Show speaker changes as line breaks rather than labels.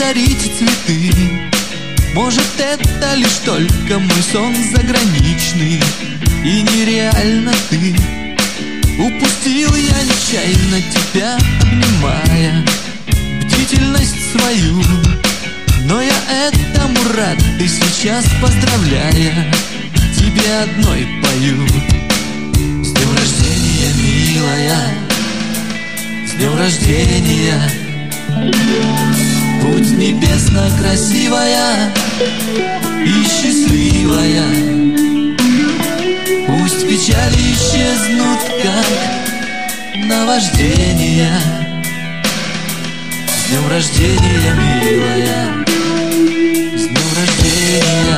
подарить цветы. Может, это лишь только мой сон заграничный, и нереально ты. Упустил я нечаянно тебя, обнимая бдительность свою. Но я этому рад, и сейчас, поздравляя, тебе одной пою. С днем рождения, милая, с днем рождения. Будь небесно красивая и счастливая. Пусть печали исчезнут, как наваждения. С днем рождения, милая, с днем рождения.